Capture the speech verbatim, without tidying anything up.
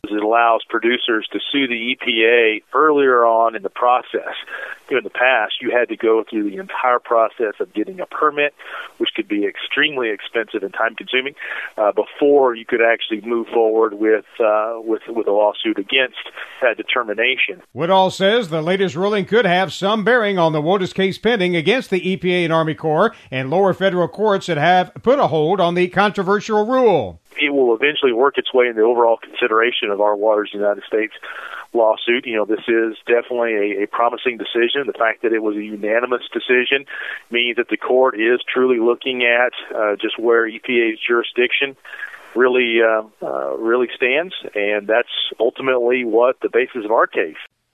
it allows producers to sue the E P A earlier on in the process. You know, in the past, you had to go through the entire process of getting a permit, which could be extremely expensive and time-consuming, uh, before you could actually move forward with, uh, with, with a lawsuit against that determination. Woodall says the latest ruling could have some bearing on the WOTUS case pending against the E P A and Army Corps and lower federal courts that have put a hold on the controversial rule. It will eventually work its way in the overall consideration of our Waters United States lawsuit. You know, this is definitely a, a promising decision. The fact that it was a unanimous decision means that the court is truly looking at uh, just where E P A's jurisdiction really, uh, uh, really stands, and that's ultimately what the basis of our case.